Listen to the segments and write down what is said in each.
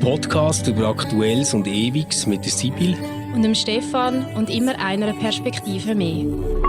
Podcast über Aktuelles und Ewiges mit der Sibyl und dem Stefan und immer einer Perspektive mehr.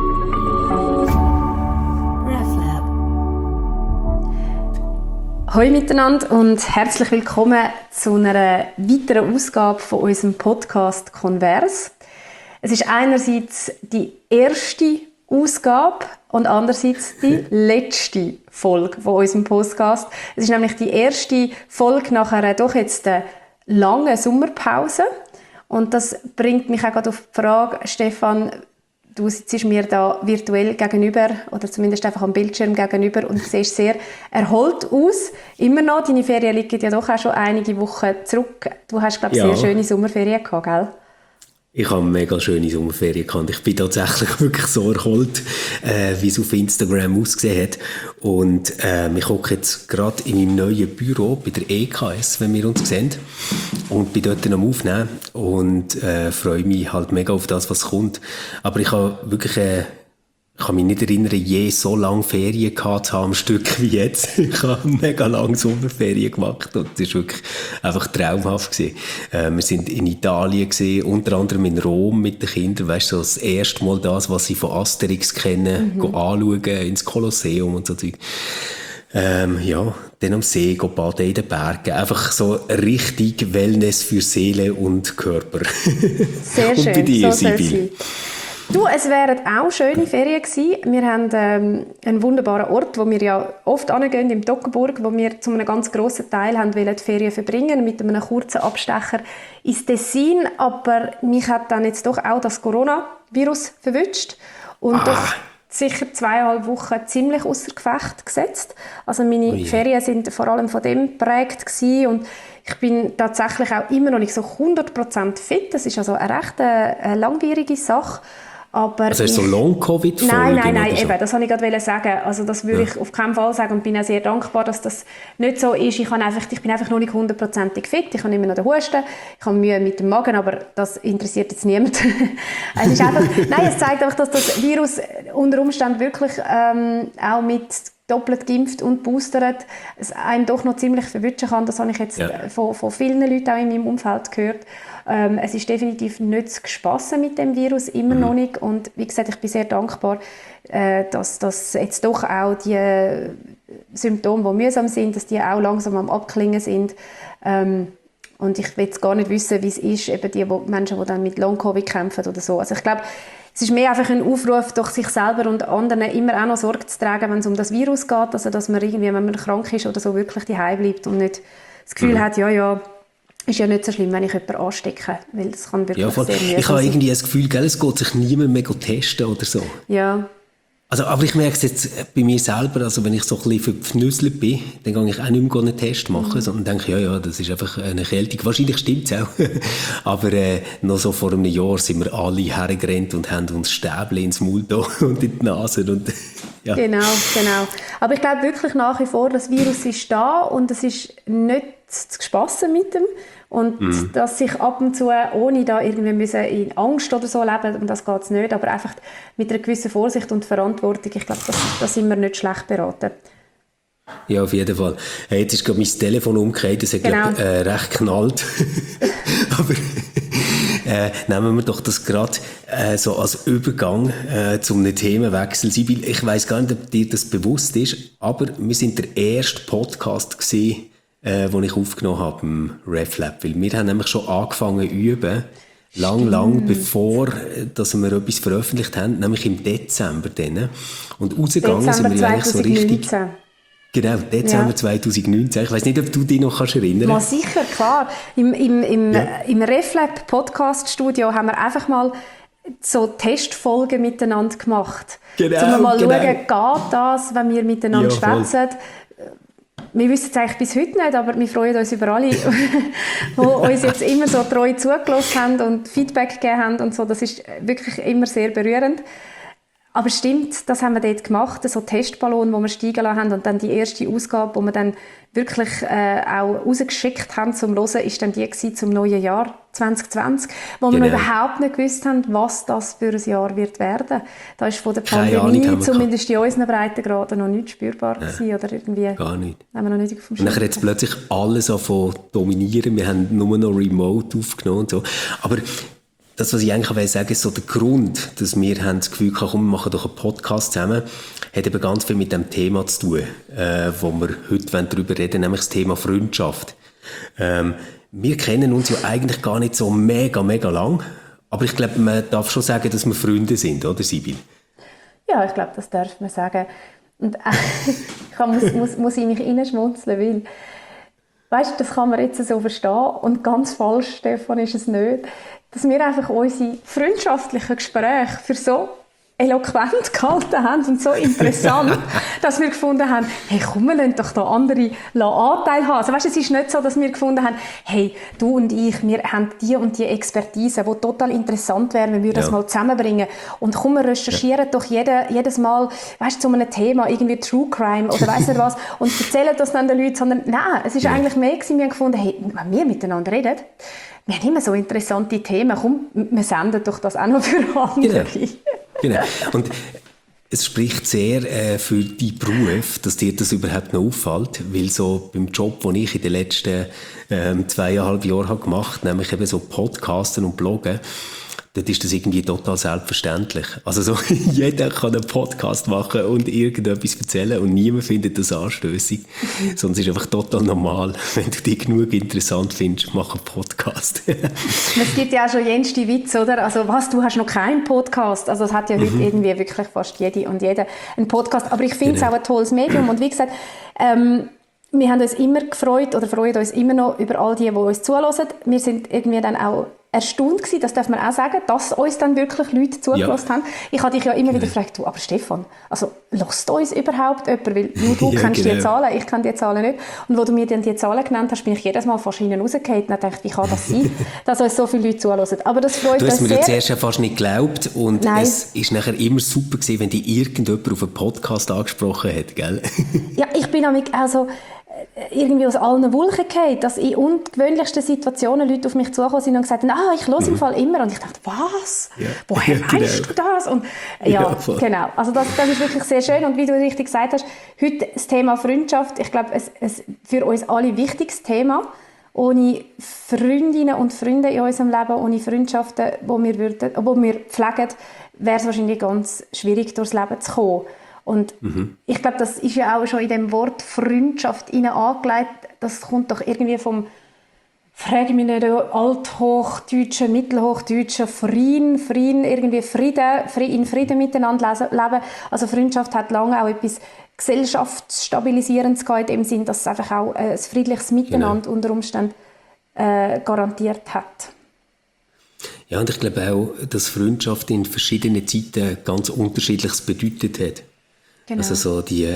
Hallo miteinander und herzlich willkommen zu einer weiteren Ausgabe von unserem Podcast «Converse». Es ist einerseits die erste Ausgabe und andererseits die letzte Folge von unserem Podcast. Es ist nämlich die erste Folge nach einer doch jetzt langen Sommerpause. Und das bringt mich auch gerade auf die Frage, Stefan, du sitzt mir da virtuell gegenüber oder zumindest einfach am Bildschirm gegenüber und siehst sehr erholt aus. Immer noch, deine Ferien liegen ja doch auch schon einige Wochen zurück. Du hast, glaube ich, sehr schöne Sommerferien gehabt, gell? Ich habe mega schöne Sommerferien gehabt. Ich bin tatsächlich wirklich so erholt, wie es auf Instagram ausgesehen hat. Und ich hocke jetzt gerade in meinem neuen Büro bei der EKS, wenn wir uns sehen. Und bin dort am Aufnehmen und freue mich halt mega auf das, was kommt. Aber ich habe wirklich... Ich kann mich nicht erinnern, je so lange Ferien gehabt zu haben am Stück wie jetzt. Ich habe mega lange Sommerferien gemacht und es war wirklich einfach traumhaft gewesen. Wir sind in Italien gewesen, unter anderem in Rom mit den Kindern, weißt du, so das erste Mal das, was sie von Asterix kennen, anschauen, ins Kolosseum und so Zeug. Dann am See, baden in den Bergen. Einfach so richtig Wellness für Seele und Körper. Sehr schön, und bei dir, so soll es sein. Du, es wären auch schöne Ferien gewesen. Wir haben einen wunderbaren Ort, wo wir ja oft hingehen, im Toggenburg, wo wir zu einem ganz grossen Teil haben die Ferien verbringen, mit einem kurzen Abstecher ins Tessin. Aber mich hat dann jetzt doch auch das Coronavirus verwünscht und doch sicher 2,5 Wochen ziemlich außer Gefecht gesetzt. Also meine Ferien sind vor allem von dem geprägt gewesen und ich bin tatsächlich auch immer noch nicht so 100% fit. Das ist also eine recht langwierige Sache. Aber also hast du so Long-Covid-Folgen? Nein, so? eben, das wollte ich gerade sagen. Also das würde ich auf keinen Fall sagen und bin auch sehr dankbar, dass das nicht so ist. Ich bin einfach noch nicht 100% fit. Ich habe immer noch den Husten, ich habe Mühe mit dem Magen, aber das interessiert jetzt niemand. Es ist einfach, es zeigt einfach, dass das Virus unter Umständen wirklich auch mit doppelt geimpft und boostert, es einem doch noch ziemlich verwünschen kann. Das habe ich jetzt von vielen Leuten auch in meinem Umfeld gehört. Es ist definitiv nicht zu spassen mit dem Virus, immer noch nicht. Und wie gesagt, ich bin sehr dankbar, dass jetzt doch auch die Symptome, die mühsam sind, dass die auch langsam am Abklingen sind. Und ich will jetzt gar nicht wissen, wie es ist, eben die Menschen, die dann mit Long-Covid kämpfen oder so. Also ich glaube, es ist mehr einfach ein Aufruf, durch sich selber und anderen immer auch noch Sorge zu tragen, wenn es um das Virus geht, also dass man irgendwie, wenn man krank ist oder so, wirklich daheim bleibt und nicht das Gefühl hat, ist ja nicht so schlimm, wenn ich jemanden anstecke, weil das kann wirklich sehr mühsam sein. Ich habe irgendwie das Gefühl, es geht sich niemand mehr testen oder so. Ja. Also, aber ich merke es jetzt bei mir selber, also wenn ich so ein bisschen verknüsselt bin, dann gehe ich auch nicht mehr einen Test machen, sondern denke, das ist einfach eine Erkältung. Wahrscheinlich stimmt es auch. Aber noch so vor einem Jahr sind wir alle hergerannt und haben uns Stäbchen ins Maul da und in die Nase. Und, ja. Genau. Aber ich glaube wirklich nach wie vor, das Virus ist da und es ist nicht zu spassen mit dem. Und dass sich ab und zu, ohne da irgendwie müssen in Angst oder so leben, und das geht es nicht, aber einfach mit einer gewissen Vorsicht und Verantwortung, ich glaube, das sind wir nicht schlecht beraten. Ja, auf jeden Fall. Hey, jetzt ist gerade mein Telefon umgekehrt, das hat recht geknallt. Aber nehmen wir doch das gerade so als Übergang zu einem Themenwechsel. Sibyl, ich weiss gar nicht, ob dir das bewusst ist, aber wir sind der erste Podcast gewesen, den ich aufgenommen habe im RefLab. Weil wir haben nämlich schon angefangen zu üben, lang bevor dass wir etwas veröffentlicht haben, nämlich im Dezember dann. Und rausgegangen sind wir eigentlich so richtig... Genau, Dezember 2019. Ich weiss nicht, ob du dich noch erinnern kannst. Ja, sicher, klar. Im RefLab Podcast Studio haben wir einfach mal so Testfolgen miteinander gemacht. Genau, um mal schauen, geht das, wenn wir miteinander schwätzen. Wir wissen es eigentlich bis heute nicht, aber wir freuen uns über alle, die uns jetzt immer so treu zugelassen haben und Feedback gegeben haben und so. Das ist wirklich immer sehr berührend. Aber stimmt, das haben wir dort gemacht, so Testballon, wo wir steigen lassen haben und dann die erste Ausgabe, wo wir dann wirklich auch rausgeschickt haben zum Hören, ist dann die zum neuen Jahr 2020, wo wir noch überhaupt nicht gewusst haben, was das für ein Jahr wird werden. Da ist von der Pandemie, zumindest in unseren Breitengraden, noch nicht spürbar gewesen, oder irgendwie. Gar nicht. Haben wir noch nicht auf dem und dann hat jetzt plötzlich alles angefangen dominieren. Wir haben nur noch Remote aufgenommen und so. Aber das, was ich eigentlich sagen will, ist so der Grund, dass wir haben das Gefühl hatten, komm, wir machen doch einen Podcast zusammen, hat eben ganz viel mit dem Thema zu tun, wo wir heute darüber reden, nämlich das Thema Freundschaft. Wir kennen uns ja eigentlich gar nicht so mega lang, aber ich glaube, man darf schon sagen, dass wir Freunde sind, oder Sibyl? Ja, ich glaube, das darf man sagen. Und ich muss in mich reinschmunzeln, weil weißt, das kann man jetzt so verstehen und ganz falsch, Stefan, ist es nicht, dass wir einfach unsere freundschaftlichen Gespräche für so eloquent gehalten haben und so interessant, dass wir gefunden haben, hey, komm, wir lassen doch da andere Anteil haben. Also weißt, es ist nicht so, dass wir gefunden haben, hey, du und ich, wir haben die und die Expertise, die total interessant wäre, wenn wir das mal zusammenbringen. Und komm, wir recherchieren doch jedes Mal, weißt, zu einem Thema, irgendwie True Crime oder weiss nicht was, und erzählen das dann den Leuten, sondern nein, es ist eigentlich mehr gewesen, wir haben gefunden, hey, wenn wir miteinander reden, wir haben immer so interessante Themen, komm, wir senden doch das auch noch für andere. Genau. Und es spricht sehr für deinen Beruf, dass dir das überhaupt noch auffällt, weil so beim Job, den ich in den letzten 2,5 Jahren gemacht habe, nämlich eben so Podcasten und Bloggen, dort ist das irgendwie total selbstverständlich. Also so, jeder kann einen Podcast machen und irgendetwas erzählen und niemand findet das anstössig. Sondern es ist einfach total normal. Wenn du dich genug interessant findest, mach einen Podcast. Es gibt ja auch schon jenste Witze, oder? Also was, du hast noch keinen Podcast? Also es hat ja heute irgendwie wirklich fast jede und jeder einen Podcast. Aber ich finde es auch ein tolles Medium. Und wie gesagt, wir haben uns immer gefreut oder freuen uns immer noch über all die uns zuhören. Wir sind irgendwie dann auch erstaunt gewesen, das darf man auch sagen, dass uns dann wirklich Leute zugelassen haben. Ich habe dich ja immer wieder gefragt, du, aber Stefan, also hört uns überhaupt jemand? Weil nur du kennst die Zahlen, ich kenne die Zahlen nicht. Und wo du mir dann die Zahlen genannt hast, bin ich jedes Mal fast hinten rausgefallen und dachte, wie kann das sein, dass uns so viele Leute zuhören? Aber das freut uns sehr. Du hast mir ja zuerst fast nicht geglaubt und es ist nachher immer super gewesen, wenn dich irgendjemand auf einen Podcast angesprochen hat, gell? Ja, ich bin also irgendwie aus allen Wolken gefallen, dass in ungewöhnlichsten Situationen Leute auf mich zugekommen sind und gesagt haben, ich höre im Fall immer. Und ich dachte, was? Ja. Woher weißt du das? Und genau. Also das ist wirklich sehr schön. Und wie du richtig gesagt hast, heute das Thema Freundschaft, ich glaube, es für uns alle wichtiges Thema. Ohne Freundinnen und Freunde in unserem Leben, ohne Freundschaften, die wir pflegen, wäre es wahrscheinlich ganz schwierig, durchs Leben zu kommen. Und ich glaube, das ist ja auch schon in dem Wort Freundschaft angelegt. Das kommt doch irgendwie vom, frage mich nicht, althochdeutschen, mittelhochdeutschen Frieden, irgendwie in Frieden miteinander leben. Also Freundschaft hat lange auch etwas gesellschaftsstabilisierendes gehabt, im Sinn, dass es einfach auch ein friedliches Miteinander unter Umständen garantiert hat. Ja, und ich glaube auch, dass Freundschaft in verschiedenen Zeiten ganz Unterschiedliches bedeutet hat. Genau. Also so die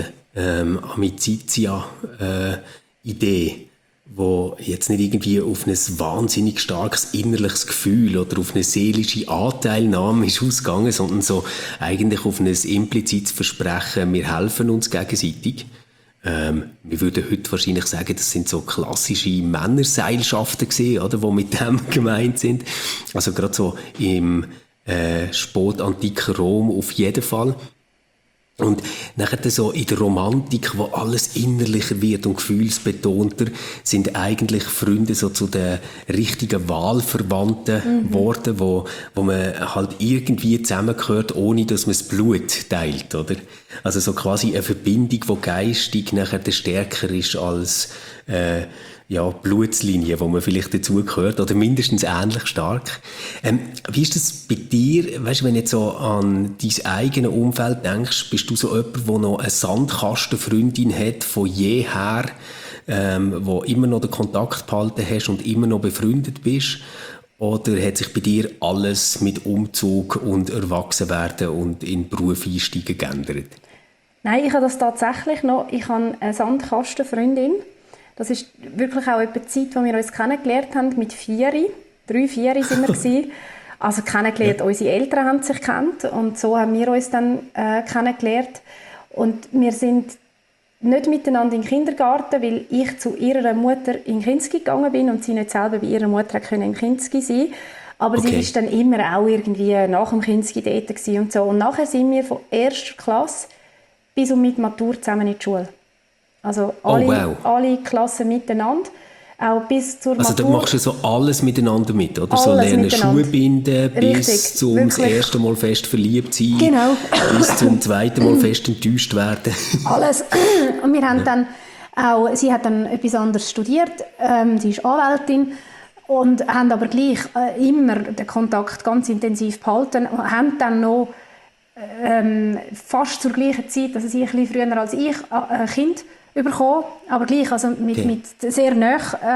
Amicizia-Idee, wo jetzt nicht irgendwie auf ein wahnsinnig starkes innerliches Gefühl oder auf eine seelische Anteilnahme ist ausgegangen, sondern so eigentlich auf ein implizites Versprechen, wir helfen uns gegenseitig. Wir würden heute wahrscheinlich sagen, das sind so klassische Männerseilschaften gewesen, oder, die mit dem gemeint sind. Also gerade so im spätantiken Rom auf jeden Fall. Und nachher so in der Romantik, wo alles innerlicher wird und gefühlsbetonter, sind eigentlich Freunde so zu den richtigen Wahlverwandten geworden, wo man halt irgendwie zusammengehört, ohne dass man das Blut teilt, oder? Also so quasi eine Verbindung, die geistig nachher stärker ist als Blutslinie, wo man vielleicht dazugehört, oder mindestens ähnlich stark. Wie ist das bei dir, weißt du, wenn du jetzt so an dein eigenes Umfeld denkst, bist du so jemand, der noch eine Sandkastenfreundin hat von jeher, wo immer noch den Kontakt behalten hast und immer noch befreundet bist? Oder hat sich bei dir alles mit Umzug und Erwachsenwerden und in den Beruf einsteigen geändert? Nein, ich habe das tatsächlich noch. Ich habe eine Sandkastenfreundin. Das ist wirklich auch etwa die Zeit, wo wir uns kennengelernt haben, mit 3, 4 sind wir gewesen. Also kennengelernt, unsere Eltern haben sich gekannt und so haben wir uns dann kennengelernt. Und wir sind nicht miteinander in den Kindergarten, weil ich zu ihrer Mutter in Kinski gegangen bin und sie nicht selber bei ihrer Mutter in Kinski sein. Aber sie war dann immer auch irgendwie nach dem Kinski dort und so. Und nachher sind wir von erster Klasse bis und mit Matur zusammen in die Schule. Also alle Klassen miteinander. Auch bis zur Matur. Also da machst du so alles miteinander mit, oder? Alles so lernen miteinander. Schuhe binden, bis Richtig, zum wirklich. das erste Mal fest verliebt sein, Genau. bis zum zweiten Mal fest enttäuscht werden. Alles. Und wir haben dann auch, sie hat dann etwas anderes studiert, sie ist Anwältin und haben aber gleich immer den Kontakt ganz intensiv behalten und haben dann noch fast zur gleichen Zeit, also sie ein bisschen früher als ich, ein Kind bekommen, aber gleich, also mit sehr nahe.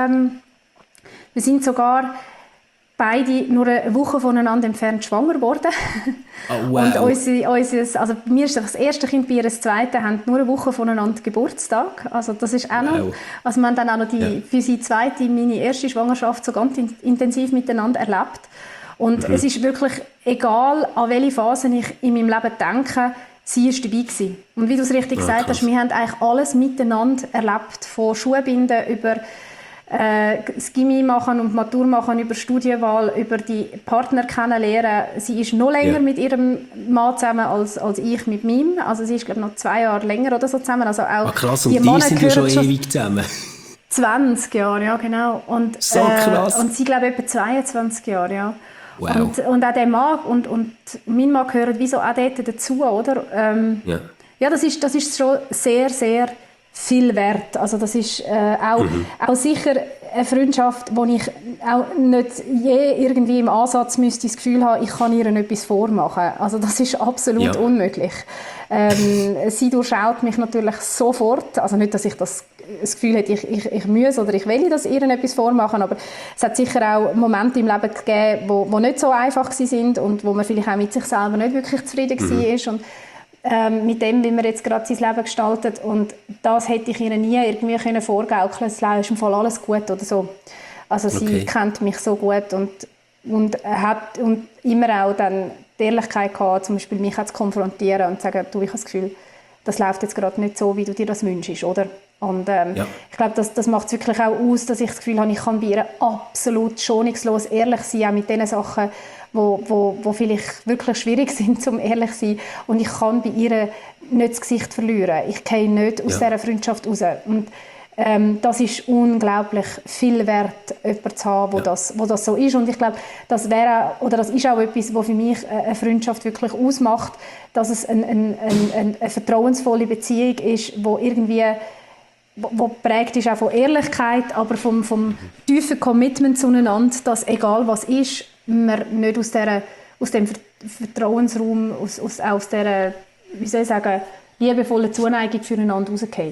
Wir sind sogar beide nur eine Woche voneinander entfernt schwanger geworden. Oh, wow. Und also bei mir ist das erste Kind, bei ihr das zweite, haben nur eine Woche voneinander Geburtstag. Also das ist auch noch, also wir haben dann auch noch für sie zweite, meine erste Schwangerschaft so ganz intensiv miteinander erlebt. Und es ist wirklich egal, an welche Phase ich in meinem Leben denke, sie war dabei gewesen. Und wie du es richtig gesagt hast, wir haben eigentlich alles miteinander erlebt, von Schuhbinden über das Gymi machen und Matur machen, über Studienwahl, über die Partner kennenlernen. Sie ist noch länger mit ihrem Mann zusammen als ich mit meinem. Also sie ist, glaube ich, noch 2 Jahre länger oder so zusammen. Also auch krass, und die sind ja schon ewig zusammen. 20 Jahre, ja genau. Und, so krass. Und sie, glaube ich, etwa 22 Jahre, ja. Wow. Und auch der Mann und mein Mann gehören wie so auch dort dazu, oder? Ja, das ist schon sehr, sehr viel wert. Also das ist auch sicher eine Freundschaft, wo ich auch nicht je irgendwie im Ansatz müsste das Gefühl haben, ich kann ihr etwas vormachen. Also das ist absolut unmöglich. Sie durchschaut mich natürlich sofort. Also nicht, dass ich das Gefühl hätte, ich muss oder ich will, dass ihr etwas vormachen, aber es hat sicher auch Momente im Leben gegeben, wo nicht so einfach sind und wo man vielleicht auch mit sich selber nicht wirklich zufrieden war. Und mit dem, wie man jetzt gerade sein Leben gestaltet. Und das hätte ich ihr nie irgendwie vorgaukeln können. Es ist im Fall alles gut oder so. Also sie kennt mich so gut und hat immer auch dann die Ehrlichkeit gehabt, zum Beispiel mich zu konfrontieren und zu sagen, du, ich habe das Gefühl, das läuft jetzt gerade nicht so, wie du dir das wünschst, oder? Und ich glaube, das macht es wirklich auch aus, dass ich das Gefühl habe, ich kann bei ihr absolut schonungslos ehrlich sein, auch mit den Sachen, wo vielleicht wirklich schwierig sind, zum ehrlich zu sein. Und ich kann bei ihr nicht das Gesicht verlieren. Ich gehe nicht aus dieser Freundschaft raus. Und das ist unglaublich viel wert, jemanden zu haben, wo das so ist. Und ich glaube, das ist auch etwas, was für mich eine Freundschaft wirklich ausmacht, dass es eine vertrauensvolle Beziehung ist, wo irgendwie wo geprägt ist auch von Ehrlichkeit, aber vom tiefen Commitment zueinander, dass egal was ist, man nicht aus dem Vertrauensraum, aus dieser, wie soll ich sagen, liebevollen Zuneigung füreinander rausgeht.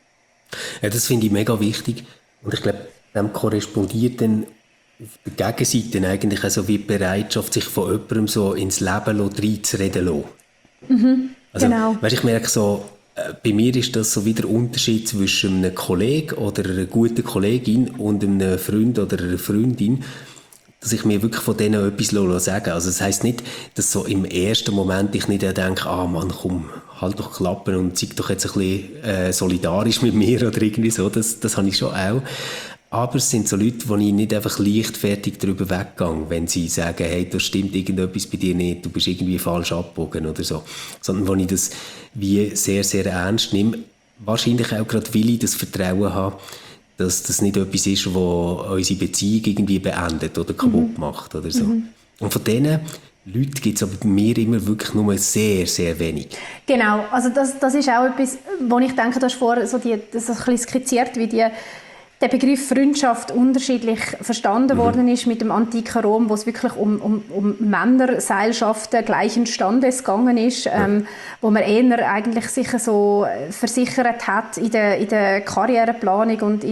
Ja, das finde ich mega wichtig. Und ich glaube, dem korrespondiert dann auf der Gegenseite eigentlich also wie die Bereitschaft, sich von jemandem so ins Leben reinzureden zu lassen. Also, genau. Weißt, ich merke so, bei mir ist das so wie der Unterschied zwischen einem Kollegen oder einer guten Kollegin und einem Freund oder einer Freundin, dass ich mir wirklich von denen etwas sagen lasse. Also das heisst nicht, dass so im ersten Moment ich nicht denke, Mann, komm, halt doch Klappen und sei doch jetzt ein bisschen solidarisch mit mir oder irgendwie so. Das habe ich schon auch. Aber es sind so Leute, wo ich nicht einfach leichtfertig darüber weggehe, wenn sie sagen, hey, da stimmt irgendetwas bei dir nicht, du bist irgendwie falsch abgebogen oder so. Sondern wo ich das wie sehr, sehr ernst nehme. Wahrscheinlich auch gerade, weil ich das Vertrauen habe, dass das nicht etwas ist, das unsere Beziehung irgendwie beendet oder kaputt macht oder so. Und von diesen Leuten gibt es aber bei mir immer wirklich nur sehr, sehr wenig. Genau, also das ist auch etwas, wo ich denke, du hast vorher so das ein bisschen skizziert, wie der Begriff Freundschaft unterschiedlich verstanden worden ist mit dem antiken Rom, wo es wirklich um Männerseilschaften gleichen Standes gegangen ist, wo man eher eigentlich sich so versichert hat in der Karriereplanung und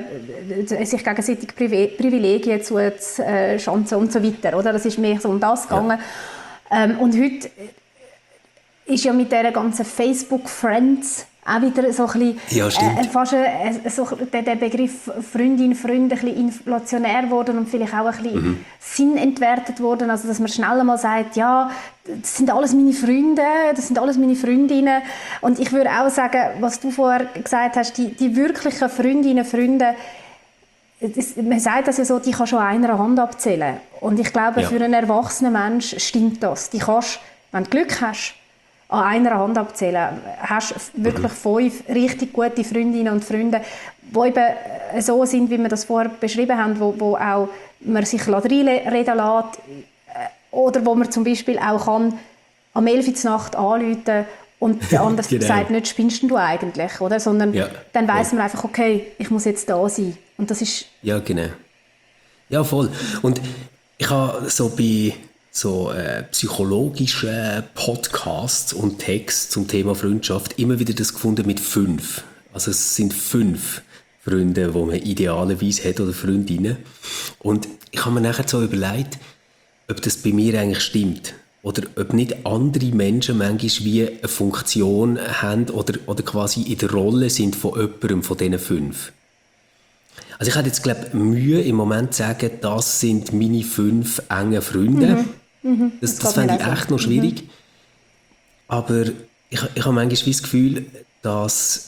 sich gegenseitig Privilegien zu schanzen und so weiter. Oder? Das ist mehr so um das gegangen. Und heute ist ja mit dieser ganzen Facebook-Friends auch wieder so ein bisschen, ja, fast so der Begriff Freundin, Freund ein bisschen inflationär geworden und vielleicht auch ein bisschen sinnentwertet worden, also dass man schnell mal sagt, ja, das sind alles meine Freunde, das sind alles meine Freundinnen, und ich würde auch sagen, was du vorher gesagt hast, die wirklichen Freundinnen, Freunde, man sagt das ja so, die kannst du an einer Hand abzählen. Und ich glaube, für einen erwachsenen Menschen stimmt das. Die kannst, wenn du Glück hast, an einer Hand abzählen. Hast wirklich 5 richtig gute Freundinnen und Freunde, die eben so sind, wie wir das vorher beschrieben haben, wo auch man sich reinreden lässt, oder wo man zum Beispiel auch kann, am 11 Uhr Nacht anrufen und der andere sagt nicht, spinnst du eigentlich, oder? Sondern dann weiss man einfach, okay, ich muss jetzt da sein. Und das ist... Ja, genau. Ja, voll. Und ich habe so bei so psychologischen Podcasts und Texten zum Thema Freundschaft immer wieder das gefunden mit 5. Also es sind 5 Freunde, die man idealerweise hat, oder Freundinnen. Und ich habe mir nachher so überlegt, ob das bei mir eigentlich stimmt. Oder ob nicht andere Menschen manchmal wie eine Funktion haben oder quasi in der Rolle sind von jemandem von diesen 5. Also ich hätte jetzt, glaube ich, Mühe im Moment zu sagen, das sind meine 5 engen Freunde. Das fände ich echt noch schwierig. Aber ich habe manchmal das Gefühl, dass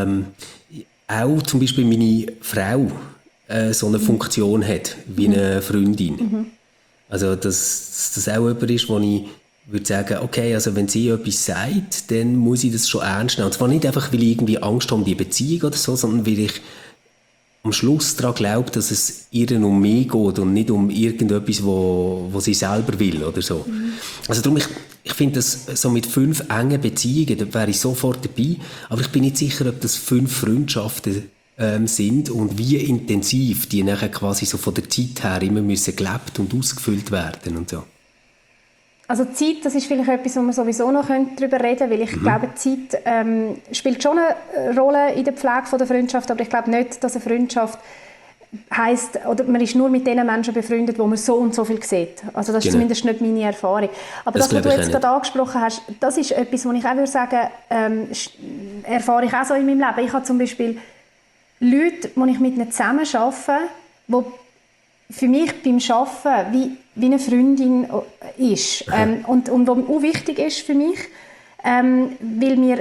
auch zum Beispiel meine Frau so eine Funktion hat, wie eine Freundin. Also dass das auch jemand ist, wo ich würde sagen, okay, also wenn sie etwas sagt, dann muss ich das schon ernst nehmen. Und zwar nicht einfach, weil ich irgendwie Angst habe um die Beziehung oder so, sondern weil ich am Schluss daran glaube, dass es ihr um mich geht und nicht um irgendetwas, wo sie selber will oder so. Also darum, ich finde das so mit 5 engen Beziehungen, da wäre ich sofort dabei, aber ich bin nicht sicher, ob das 5 Freundschaften sind und wie intensiv die nachher quasi so von der Zeit her immer müssen gelebt und ausgefüllt werden und so. Also Zeit, das ist vielleicht etwas, wo wir sowieso noch darüber reden können, weil ich glaube, Zeit spielt schon eine Rolle in der Pflege von der Freundschaft, aber ich glaube nicht, dass eine Freundschaft heisst, oder man ist nur mit den Menschen befreundet, wo man so und so viel sieht. Also das ist zumindest nicht meine Erfahrung. Aber das was du jetzt gerade angesprochen hast, das ist etwas, wo ich auch würde sagen, erfahre ich auch so in meinem Leben. Ich habe zum Beispiel Leute, die ich mit ihnen zusammen arbeite, die für mich beim Arbeiten wie eine Freundin ist. Und was auch wichtig ist für mich, weil wir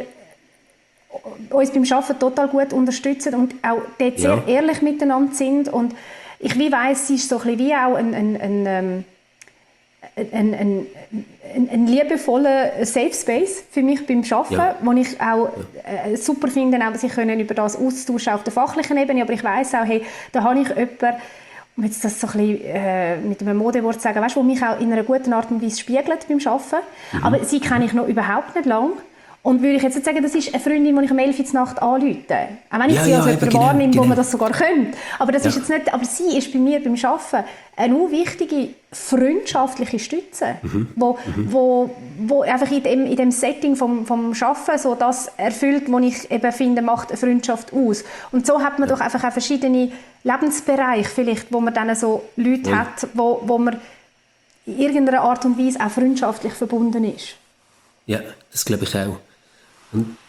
uns beim Arbeiten total gut unterstützen und auch dort sehr ehrlich miteinander sind. Und ich weiss, sie ist so ein bisschen wie auch ein liebevoller Safe Space für mich beim Arbeiten, wo ich auch super finde, auch sich über das austauschen auf der fachlichen Ebene. Aber ich weiss auch, hey, da habe ich jemanden, um jetzt das so ein bisschen mit einem Modewort zu sagen, weißt, wo mich auch in einer guten Art und Weise spiegelt beim Arbeiten. Aber sie kenne ich noch überhaupt nicht lange. Und würde ich jetzt nicht sagen, das ist eine Freundin, die ich um 11 Uhr Nacht anrufe. Auch wenn ich sie als jemand wahrnehme, wo man das sogar könnte. Aber das ist jetzt nicht, aber sie ist bei mir beim Arbeiten eine wichtige freundschaftliche Stütze, wo einfach in dem Setting vom Arbeiten so das erfüllt, was ich eben finde, macht eine Freundschaft aus. Und so hat man doch einfach auch verschiedene Lebensbereiche vielleicht, wo man dann so Leute hat, wo man in irgendeiner Art und Weise auch freundschaftlich verbunden ist. Ja, das glaube ich auch. Und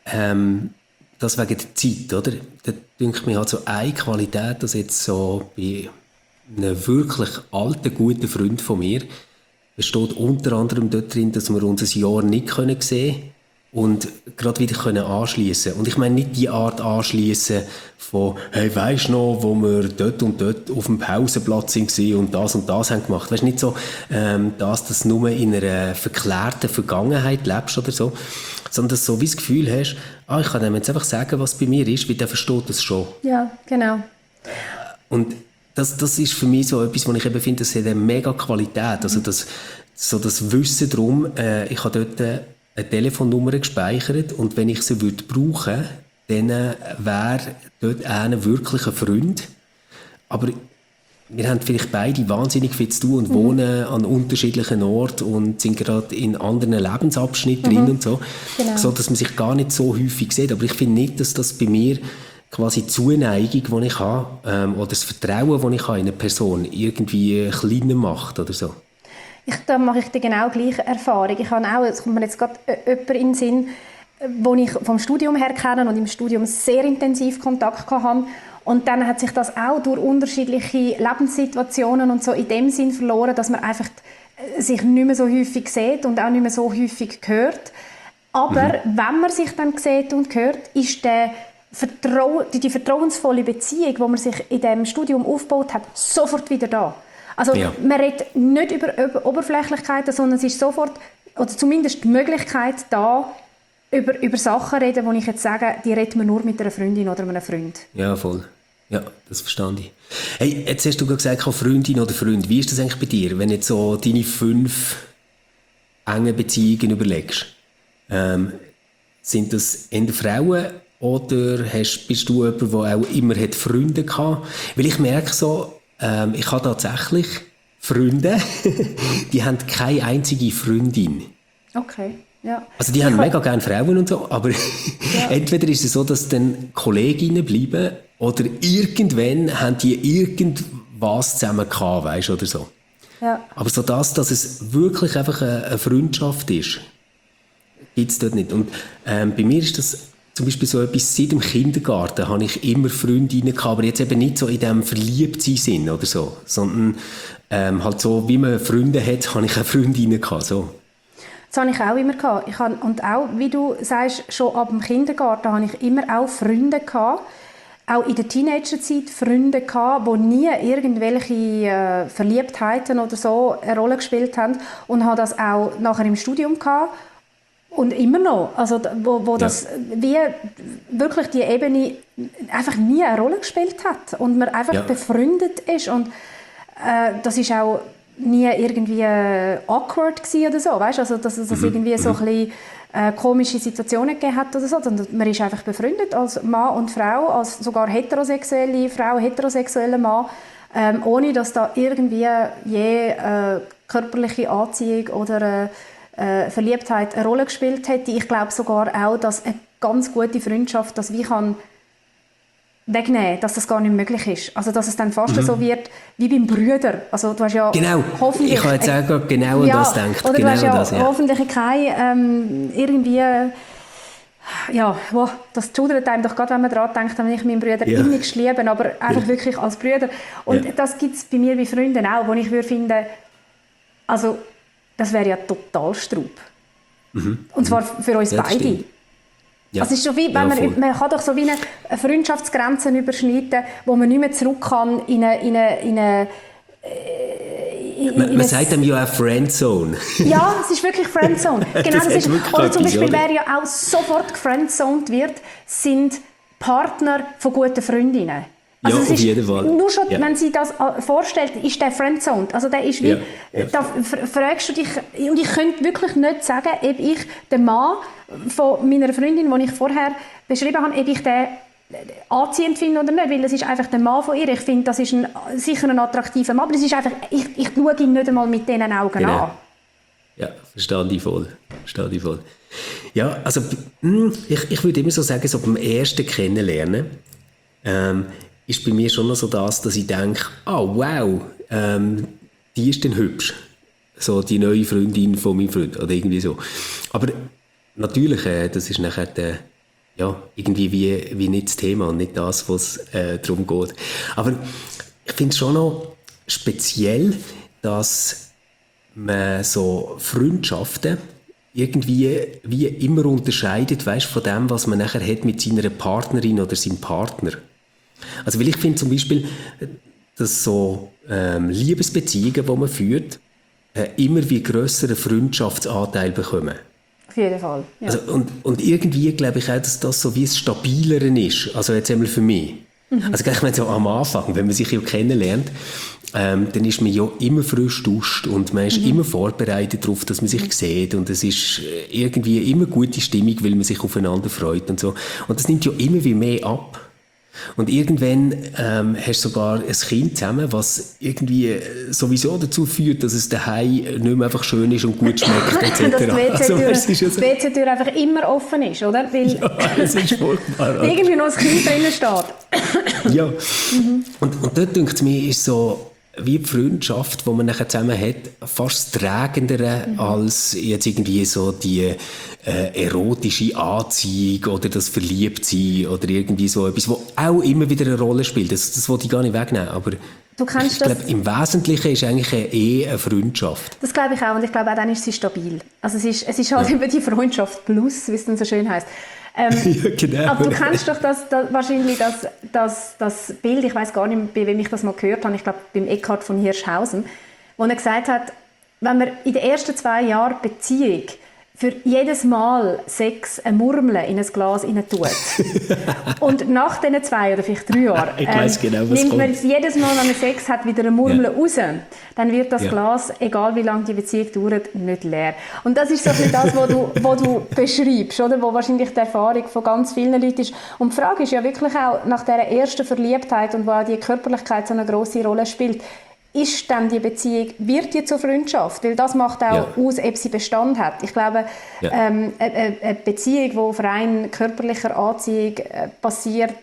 das wegen der Zeit, oder? Da denke mir halt so eine Qualität, dass jetzt so bei einem wirklich alten, guten Freund von mir besteht unter anderem dort drin, dass wir uns ein Jahr nicht sehen können und gerade wieder anschliessen können. Und ich meine nicht die Art anschliessen von, hey, weisst du noch, wo wir dort und dort auf dem Pausenplatz waren und das haben gemacht. Weißt du, nicht so, dass du nur in einer verklärten Vergangenheit lebst oder so, sondern dass du so wie das Gefühl hast, ich kann dem jetzt einfach sagen, was bei mir ist, weil der versteht das schon. Ja, genau. Und das ist für mich so etwas, wo ich eben finde, das hat eine mega Qualität. Also das Wissen darum, ich habe dort eine Telefonnummer gespeichert und wenn ich sie brauchen würde, dann wäre dort einer wirklich ein Freund. Aber wir haben vielleicht beide wahnsinnig viel zu tun und wohnen an unterschiedlichen Orten und sind gerade in anderen Lebensabschnitten drin und so, so, dass man sich gar nicht so häufig sieht. Aber ich finde nicht, dass das bei mir quasi die Zuneigung, die ich habe, oder das Vertrauen, das ich habe in eine Person, irgendwie kleiner macht oder so. Da mache ich die genau gleiche Erfahrung. Ich habe auch, es kommt mir jetzt gerade jemand in den Sinn, die ich vom Studium her kenne und im Studium sehr intensiv Kontakt hatte. Und dann hat sich das auch durch unterschiedliche Lebenssituationen und so in dem Sinn verloren, dass man einfach sich nicht mehr so häufig sieht und auch nicht mehr so häufig hört. Aber wenn man sich dann sieht und hört, ist die vertrauensvolle Beziehung, die man sich in diesem Studium aufgebaut hat, sofort wieder da. Also man redet nicht über Oberflächlichkeiten, sondern es ist sofort, oder zumindest die Möglichkeit da, über Sachen reden, wo ich jetzt sage, die redet man nur mit einer Freundin oder einem Freund. Ja, voll. Ja, das verstehe ich. Hey, jetzt hast du gerade gesagt, Freundin oder Freund. Wie ist das eigentlich bei dir, wenn du jetzt so deine 5 engen Beziehungen überlegst? Sind das eher Frauen oder bist du jemand, der auch immer Freunde hatte? Weil ich merke so, ich habe tatsächlich Freunde, die haben keine einzige Freundin. Okay, ja. Also die haben mega gerne Frauen und so, aber entweder ist es so, dass dann Kolleginnen bleiben oder irgendwann haben die irgendwas zusammen gehabt, weißt du, oder so. Ja. Aber so dass es wirklich einfach eine Freundschaft ist, gibt es dort nicht. Und bei mir ist das zum Beispiel so etwas, seit dem Kindergarten habe ich immer Freundinnen gehabt, aber jetzt eben nicht so in diesem Verliebtsein-Sinn oder so, sondern halt so, wie man Freunde hat, habe ich auch Freundinnen gehabt, so. Das habe ich auch immer gehabt. Und auch, wie du sagst, schon ab dem Kindergarten habe ich immer auch Freunde gehabt. Auch in der Teenagerzeit Freunde gehabt, die nie irgendwelche Verliebtheiten oder so eine Rolle gespielt haben. Und habe das auch nachher im Studium gehabt. Und immer noch. Also, wo das wie wirklich die Ebene einfach nie eine Rolle gespielt hat. Und man einfach befreundet ist. Und das ist auch nie irgendwie awkward gewesen oder so, weißt? Also dass es irgendwie so ein bisschen komische Situationen gegeben hat oder so. Und man ist einfach befreundet als Mann und Frau, als sogar heterosexuelle Frau, heterosexueller Mann, ohne dass da irgendwie je körperliche Anziehung oder Verliebtheit eine Rolle gespielt hätte. Ich glaube sogar auch, dass eine ganz gute Freundschaft das wie kann wegnehmen, dass das gar nicht möglich ist. Also, dass es dann fast so wird wie beim Brüder. Also, du hast ja hoffentlich... Ich habe jetzt auch genau an das gedacht. Oder genau du hast ja hoffentlich keine irgendwie... das schudert einem doch gerade, wenn man daran denkt, wenn ich meinen Brüder innigst liebe, aber einfach wirklich als Brüder. Und das gibt es bei mir bei Freunden auch, wo ich würde finden, also, das wäre ja total Straub. Und zwar für uns beide. Stimmt. Ja. Also es ist so wie, wenn man kann doch so wie eine Freundschaftsgrenze überschreiten, wo man nicht mehr zurück kann in eine man sagt dem ja auch Friendzone. Ja, es ist wirklich Friendzone. Genau, das ist, oder zum Beispiel, oder? wer ja auch sofort gefriendzoned wird, sind Partner von guten Freundinnen. Also ja, auf jeden Fall. Nur schon, wenn sie das vorstellt, ist der friendzoned. Also der ist wie, da fragst du dich, und ich könnte wirklich nicht sagen, ob ich den Mann von meiner Freundin, den ich vorher beschrieben habe, ob ich den anziehend finde oder nicht, weil das ist einfach der Mann von ihr. Ich finde, das ist sicher ein attraktiver Mann, aber das ist einfach, ich schaue ihn nicht einmal mit diesen Augen an. Ja, verstehe ich voll. Ja, also ich würde immer so sagen, so beim ersten Kennenlernen ist bei mir schon noch so das, dass ich denke, wow, die ist dann hübsch. So die neue Freundin von meinem Freund oder irgendwie so. Aber natürlich, das ist nachher irgendwie wie nicht das Thema und nicht das, was darum geht. Aber ich finde es schon noch speziell, dass man so Freundschaften irgendwie wie immer unterscheidet, weißt, von dem, was man nachher hat mit seiner Partnerin oder seinem Partner. Also weil ich finde zum Beispiel, dass so Liebesbeziehungen, die man führt, immer wie grösseren Freundschaftsanteil bekommen. Auf jeden Fall. Ja. Also, und irgendwie glaube ich auch, dass das so wie das Stabilere ist. Also jetzt einmal für mich. Also ich meine so am Anfang, wenn man sich ja kennenlernt, dann ist man ja immer frisch duscht und man ist immer vorbereitet darauf, dass man sich sieht und es ist irgendwie immer gute Stimmung, weil man sich aufeinander freut und so. Und das nimmt ja immer wie mehr ab. Und irgendwann hast du sogar ein Kind zusammen, was irgendwie sowieso dazu führt, dass es daheim nicht mehr einfach schön ist und gut schmeckt, etc. Dass die WC-Tür einfach immer offen ist, oder? Weil das ist furchtbar. irgendwie noch ein Kind drinnen steht. Ja. Und dort denkt es mir, ist so, wie die Freundschaft, die man nachher zusammen hat, fast tragendere als jetzt irgendwie so die erotische Anziehung oder das Verliebtsein oder irgendwie so etwas, was auch immer wieder eine Rolle spielt. Das wollte ich gar nicht wegnehmen, aber du kennst ich glaube, im Wesentlichen ist eigentlich eine Freundschaft. Das glaube ich auch und ich glaube auch dann ist sie stabil. Also es ist halt immer die Freundschaft plus, wie es dann so schön heisst. Ja, genau. Aber du kennst doch wahrscheinlich das Bild, ich weiß gar nicht, bei wem ich das mal gehört habe, ich glaube beim Eckhard von Hirschhausen, wo er gesagt hat, wenn man in den ersten 2 Jahren Beziehung für jedes Mal Sex eine Murmel in ein Glas rein tut und nach diesen 2 oder vielleicht 3 Jahren genau, nimmt man jedes Mal, wenn man Sex hat, wieder eine Murmel raus, dann wird das Glas, egal wie lange die Beziehung dauert, nicht leer. Und das ist so ein das, was du beschreibst, oder? Wo wahrscheinlich die Erfahrung von ganz vielen Leuten ist. Und die Frage ist ja wirklich auch nach dieser ersten Verliebtheit und wo auch die Körperlichkeit so eine grosse Rolle spielt, ist dann die Beziehung, wird die zur Freundschaft? Weil das macht auch aus, ob sie Bestand hat. Ich glaube, eine Beziehung, die auf rein körperlicher Anziehung basiert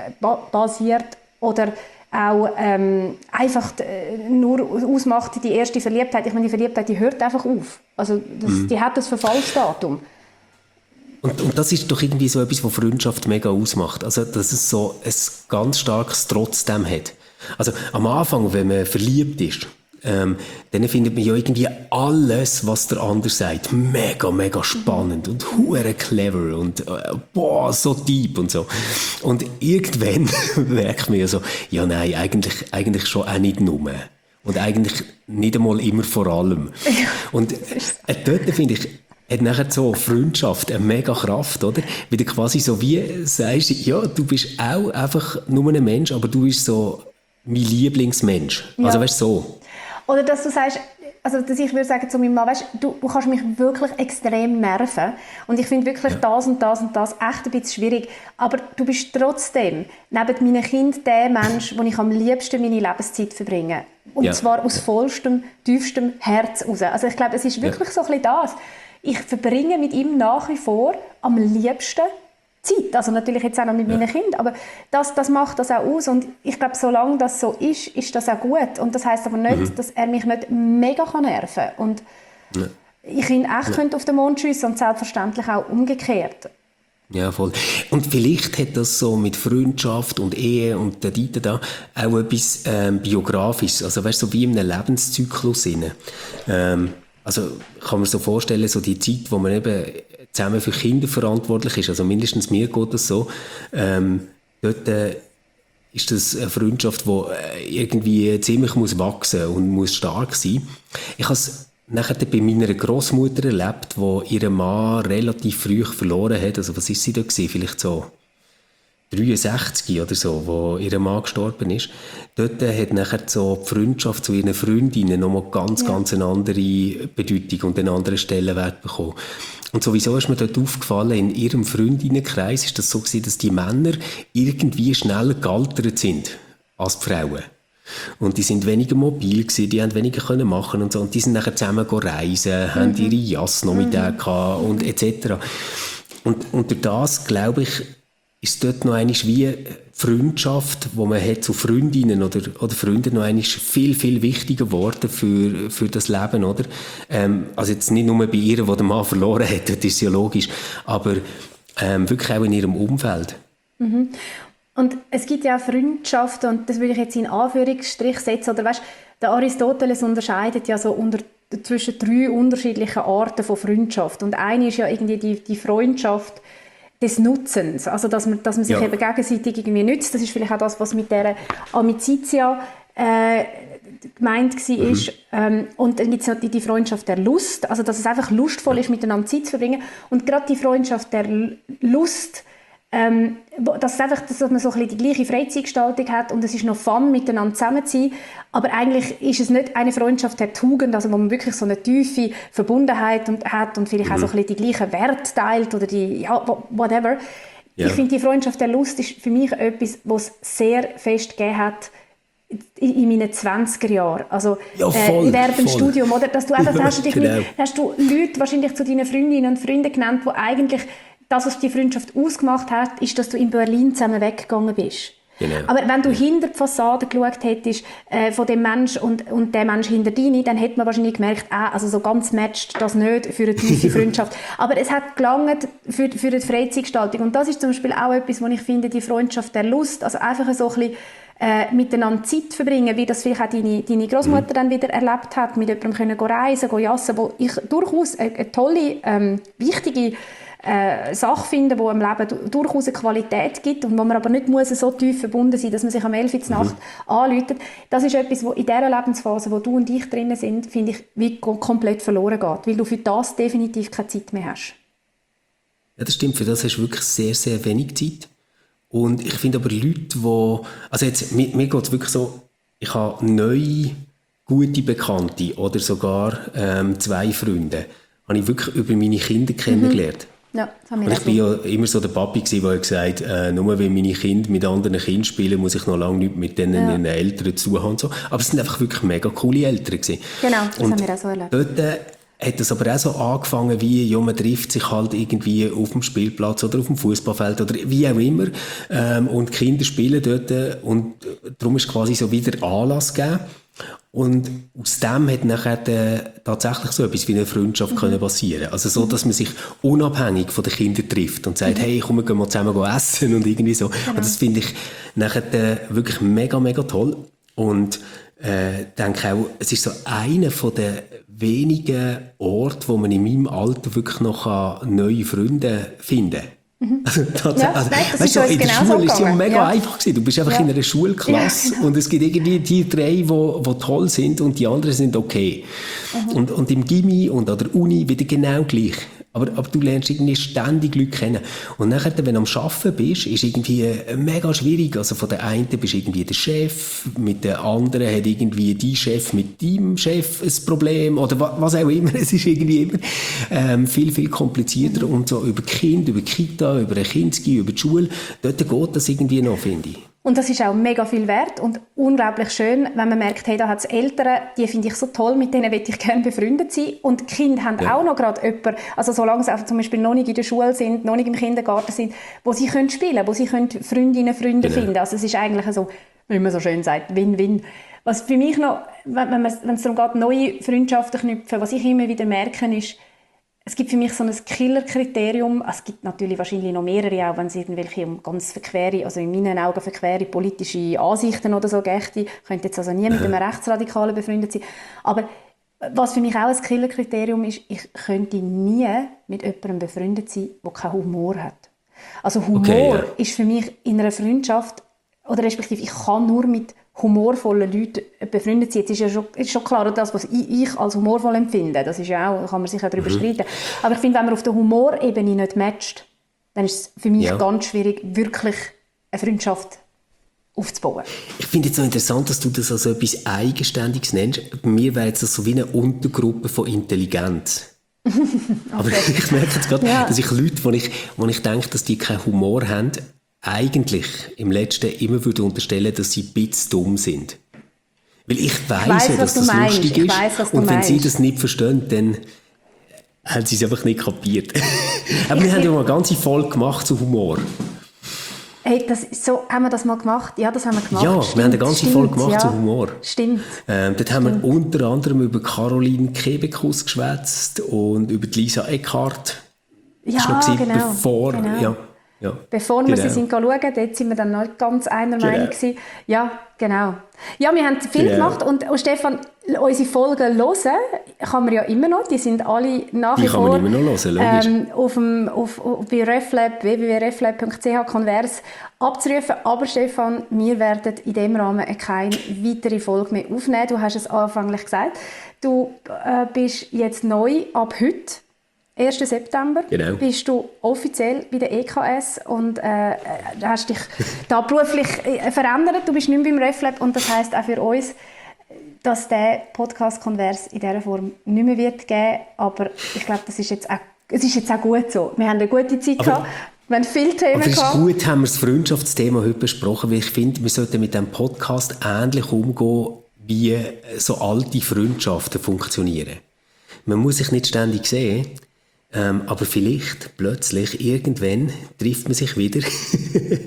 oder auch einfach nur ausmacht die erste Verliebtheit. Ich meine, die Verliebtheit, die hört einfach auf. Also die hat das Verfallsdatum. Und das ist doch irgendwie so etwas, was Freundschaft mega ausmacht. Also, dass es so ein ganz starkes Trotzdem hat. Also, am Anfang, wenn man verliebt ist, dann findet man ja irgendwie alles, was der andere sagt, mega, mega spannend und hure clever und boah, so deep und so. Und irgendwann merkt man ja so, ja nein, eigentlich schon auch nicht nur. Und eigentlich nicht einmal immer vor allem. Und dort finde ich, hat nachher so Freundschaft eine mega Kraft, oder? Weil du quasi so wie sagst, ja, du bist auch einfach nur ein Mensch, aber du bist so mein Lieblingsmensch. Ja. Also weißt du, so. Oder dass du sagst, also dass ich würde sagen zu meinem Mann, weißt, du kannst mich wirklich extrem nerven und ich finde wirklich das und das und das echt ein bisschen schwierig, aber du bist trotzdem neben meinen Kindern der Mensch, wo ich am liebsten meine Lebenszeit verbringe. Und zwar aus vollstem, tiefstem Herz raus. Also ich glaube, es ist wirklich so ein bisschen das. Ich verbringe mit ihm nach wie vor am liebsten Zeit. Also natürlich jetzt auch noch mit meinen Kindern, aber das macht das auch aus. Und ich glaube, solange das so ist das auch gut. Und das heisst aber nicht, dass er mich nicht mega nerven kann. Und ich ihn echt könnte auf den Mond schiessen und selbstverständlich auch umgekehrt. Ja, voll. Und vielleicht hat das so mit Freundschaft und Ehe und der Dieter da auch etwas Biografisches. Also weißt du, so wie in einem Lebenszyklus. Also kann man so vorstellen, so die Zeit, wo man eben zusammen für Kinder verantwortlich ist, also mindestens mir geht das so, dort ist das eine Freundschaft, die irgendwie ziemlich muss wachsen und muss stark sein. Ich habe es nachher bei meiner Großmutter erlebt, die ihren Mann relativ früh verloren hat. Also was ist sie da gewesen? Vielleicht so 63 oder so, wo ihr Mann gestorben ist. Dort hat nachher so die Freundschaft zu ihren Freundinnen nochmal ganz eine andere Bedeutung und einen anderen Stellenwert bekommen. Und sowieso ist mir dort aufgefallen, in ihrem Freundinnenkreis ist das so gewesen, dass die Männer irgendwie schneller gealtert sind als die Frauen. Und die sind weniger mobil gewesen, die haben weniger können machen und so. Und die sind nachher zusammen reisen, haben ihre Jazznachmittage gehabt und etc. Und durch das, glaube ich, ist dort noch einmal wie Freundschaft, die man hat zu Freundinnen oder Freunden noch einmal viel, viel wichtiger geworden für das Leben, oder? Also jetzt nicht nur bei ihr, die den Mann verloren hat, das ist ja logisch, aber wirklich auch in ihrem Umfeld. Mhm. Und es gibt ja auch Freundschaften, und das würde ich jetzt in Anführungsstrich setzen, oder weißt, der Aristoteles unterscheidet ja so zwischen 3 unterschiedlichen Arten von Freundschaft. Und eine ist ja irgendwie die Freundschaft des Nutzens, also dass man sich eben gegenseitig irgendwie nützt. Das ist vielleicht auch das, was mit der Amicitia gemeint war. Und dann gibt es noch die Freundschaft der Lust, also dass es einfach lustvoll ist, miteinander Zeit zu verbringen. Und gerade die Freundschaft der Lust, dass man so ein bisschen die gleiche Freizeitgestaltung hat und es ist noch Fun, miteinander zusammen zu sein. Aber eigentlich ist es nicht eine Freundschaft der Tugend, also wo man wirklich so eine tiefe Verbundenheit hat und vielleicht auch so ein bisschen die gleichen Werte teilt oder whatever. Ja. Ich finde, die Freundschaft der Lust ist für mich etwas, was es sehr fest gegeben hat in meinen 20er Jahren. Also während dem Studium, oder? Dass du einfach, hast du Leute wahrscheinlich zu deinen Freundinnen und Freunden genannt, die eigentlich das, was die Freundschaft ausgemacht hat, ist, dass du in Berlin zusammen weggegangen bist. Genau. Aber wenn du hinter die Fassade geschaut hättest, von dem Mensch und der Mensch hinter dir, dann hätte man wahrscheinlich gemerkt, also so ganz matcht das nicht für eine tiefe Freundschaft. Aber es hat gelangt für die Freizeitgestaltung. Und das ist zum Beispiel auch etwas, wo ich finde, die Freundschaft der Lust, also einfach so ein bisschen miteinander Zeit verbringen, wie das vielleicht auch deine Großmutter dann wieder erlebt hat, mit jemandem können reisen, jassen, wo ich durchaus eine tolle, wichtige Sache finden, die im Leben durchaus eine Qualität gibt und wo man aber nicht muss so tief verbunden sein, dass man sich am 11 Uhr Nacht anruft. Das ist etwas, wo in dieser Lebensphase, wo du und ich drinnen sind, finde ich, wie komplett verloren geht, weil du für das definitiv keine Zeit mehr hast. Ja, das stimmt, für das hast du wirklich sehr, sehr wenig Zeit. Und ich finde aber Leute, die, also jetzt, mir geht es wirklich so, ich habe neue, gute Bekannte oder sogar 2 Freunde, habe ich wirklich über meine Kinder kennengelernt. Ja, das haben wir und ich bin ja immer so der Papi gewesen, der gesagt hat, nur wenn meine Kinder mit anderen Kindern spielen, muss ich noch lange nicht mit denen ihren Eltern zu haben. So. Aber es sind einfach wirklich mega coole Eltern gewesen. Genau, das haben wir auch so erlebt. Dort hat es aber auch so angefangen, wie ja, man trifft sich halt irgendwie auf dem Spielplatz oder auf dem Fußballfeld oder wie auch immer und die Kinder spielen dort und darum ist quasi so wieder Anlass gegeben. Und aus dem hat nachher tatsächlich so etwas wie eine Freundschaft können passieren. Also so, dass man sich unabhängig von den Kindern trifft und sagt, hey, komm, wir gehen mal zusammen essen und irgendwie so. Genau. Und das finde ich nachher wirklich mega, mega toll. Und denke auch, es ist so einer von den wenigen Orten, wo man in meinem Alter wirklich noch neue Freunde finden kann. Also, weißt du, in der Schule ist es ja mega einfach gewesen. Du bist einfach in einer Schulklasse und es gibt irgendwie die 3, die toll sind und die anderen sind okay. Und im Gymi und an der Uni wieder genau gleich. Aber du lernst irgendwie ständig Leute kennen. Und nachher, wenn du am Arbeiten bist, ist irgendwie mega schwierig. Also von der einen bist du irgendwie der Chef, mit der anderen hat irgendwie die Chef mit deinem Chef ein Problem oder was auch immer. Es ist irgendwie immer viel, viel komplizierter. Und so über Kind, über Kita, über ein Kinski, über die Schule, dort geht das irgendwie noch, finde ich. Und das ist auch mega viel wert und unglaublich schön, wenn man merkt, hey, da hat es Eltern, die finde ich so toll, mit denen möchte ich gerne befreundet sein. Und die Kinder haben auch noch gerade jemanden, also solange sie zum Beispiel noch nicht in der Schule sind, noch nicht im Kindergarten sind, wo sie können spielen, wo sie können Freundinnen, Freunde finden. Also es ist eigentlich so, wie man so schön sagt, Win-Win. Was für mich noch, wenn es darum geht, neue Freundschaften knüpfen, was ich immer wieder merke, ist, es gibt für mich so ein Killer-Kriterium. Es gibt natürlich wahrscheinlich noch mehrere, auch wenn es irgendwelche ganz verquere, also in meinen Augen verquere politische Ansichten oder so gächte. Ich könnte jetzt also nie mit einem Rechtsradikalen befreundet sein. Aber was für mich auch ein Killer-Kriterium ist, ich könnte nie mit jemandem befreundet sein, der keinen Humor hat. Also Humor ist für mich in einer Freundschaft, oder respektive ich kann nur mit humorvollen Leuten befreundet sein. Jetzt ist schon klar, das, was ich als humorvoll empfinde, das ist ja auch, kann man sich ja darüber streiten. Aber ich finde, wenn man auf der Humorebene nicht matcht, dann ist es für mich ganz schwierig, wirklich eine Freundschaft aufzubauen. Ich finde es so interessant, dass du das als etwas Eigenständiges nennst. Bei mir wäre jetzt das so wie eine Untergruppe von Intelligenz. Aber ich merke jetzt gerade, dass ich Leute, wo ich denke, dass die keinen Humor haben, eigentlich im Letzten immer würde unterstellen, dass sie ein bisschen dumm sind. Weil ich weiss ja, dass das lustig ist. Und wenn sie das nicht verstehen, dann haben sie es einfach nicht kapiert. Aber wir haben ja mal eine ganze Folge gemacht zu Humor. Hey, haben wir das mal gemacht? Ja, das haben wir gemacht. Ja, wir haben eine ganze Folge gemacht zu Humor. Stimmt. Dort haben wir unter anderem über Caroline Kebekus geschwätzt und über Lisa Eckhardt. Ja, genau. Ja, bevor wir sie schauen, dort sind wir dann noch ganz einer Meinung gewesen. Ja, genau. Ja, wir haben viel gemacht und Stefan, unsere Folgen hören kann man ja immer noch, die sind alle nach wie vor immer noch hören, logisch. Bei RefLab, www.reflab.ch Converse abzurufen. Aber Stefan, wir werden in diesem Rahmen keine weitere Folge mehr aufnehmen. Du hast es anfänglich gesagt. Du bist jetzt neu ab heute, 1. September, bist du offiziell bei der EKS und hast dich da beruflich verändert. Du bist nicht mehr beim RefLab und das heisst auch für uns, dass der Podcast Converse in dieser Form nicht mehr wird geben. Aber ich glaube, es ist jetzt auch gut so. Wir haben eine gute Zeit gehabt. Wir haben viele Themen gehabt. Aber es ist gut, haben wir das Freundschaftsthema heute besprochen, weil ich finde, wir sollten mit diesem Podcast ähnlich umgehen, wie so alte Freundschaften funktionieren. Man muss sich nicht ständig sehen, aber vielleicht, plötzlich, irgendwann trifft man sich wieder.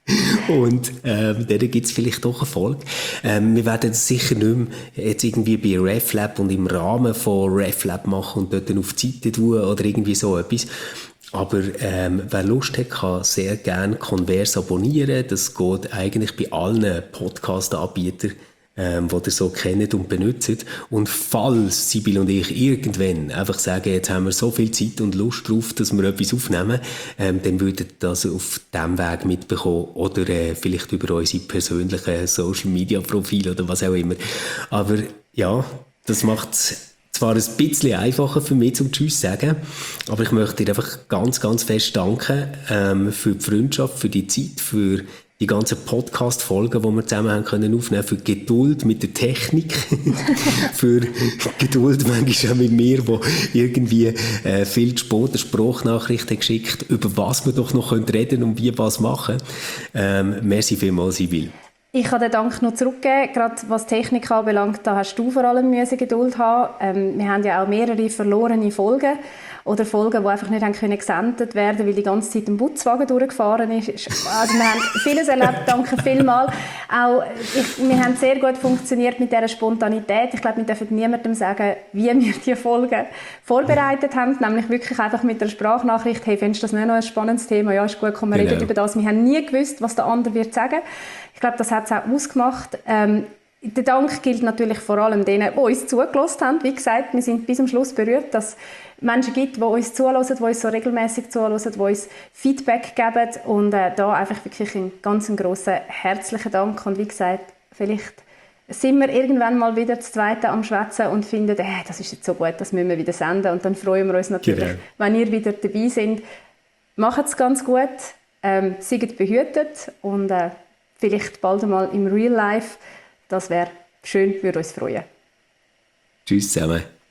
Und dann gibt es vielleicht doch Erfolg. Wir werden das sicher nicht mehr jetzt irgendwie bei RefLab und im Rahmen von RefLab machen und dort dann auf die Seite tun oder irgendwie so etwas. Aber wer Lust hat, kann sehr gerne Converse abonnieren. Das geht eigentlich bei allen Podcast-Anbietern, die ihr so kennt und benutzt. Und falls Sibylle und ich irgendwann einfach sagen, jetzt haben wir so viel Zeit und Lust drauf, dass wir etwas aufnehmen, dann würdet ihr das auf diesem Weg mitbekommen oder vielleicht über unsere persönlichen Social-Media-Profile oder was auch immer. Aber ja, das macht zwar ein bisschen einfacher für mich zum Tschüss sagen, aber ich möchte dir einfach ganz, ganz fest danken für die Freundschaft, für die Zeit, für die ganzen Podcast-Folgen, die wir zusammen haben können aufnehmen, für die Geduld mit der Technik, für Geduld manchmal auch mit mir, wo irgendwie viel zu spät eine Sprachnachricht hat geschickt, über was wir doch noch reden können und wie was machen. Merci vielmals, Sibylle. Ich kann den Dank noch zurückgeben, gerade was Technik anbelangt, da hast du vor allem Geduld haben. Wir haben ja auch mehrere verlorene Folgen oder Folgen, die einfach nicht haben können gesendet werden, weil die ganze Zeit ein Putzwagen durchgefahren ist. Also wir haben vieles erlebt, danke vielmals. Wir haben sehr gut funktioniert mit dieser Spontanität. Ich glaube, wir dürfen niemandem sagen, wie wir die Folgen vorbereitet haben, nämlich wirklich einfach mit der Sprachnachricht, hey, findest du das nicht noch ein spannendes Thema? Ja, ist gut, komm, wir reden über das. Wir haben nie gewusst, was der andere wird sagen. Ich glaube, das hat es auch ausgemacht. Der Dank gilt natürlich vor allem denen, die uns zugelassen haben. Wie gesagt, wir sind bis zum Schluss berührt, dass es Menschen gibt, die uns zuhören, die uns so regelmäßig zuhören, die uns Feedback geben. Und da einfach wirklich einen ganz grossen, herzlichen Dank. Und wie gesagt, vielleicht sind wir irgendwann mal wieder das Zweite am Schwätzen und finden, das ist jetzt so gut, das müssen wir wieder senden. Und dann freuen wir uns natürlich, wenn ihr wieder dabei seid. Macht es ganz gut, seid behütet und vielleicht bald einmal im Real Life. Das wäre schön, würde uns freuen. Tschüss zusammen.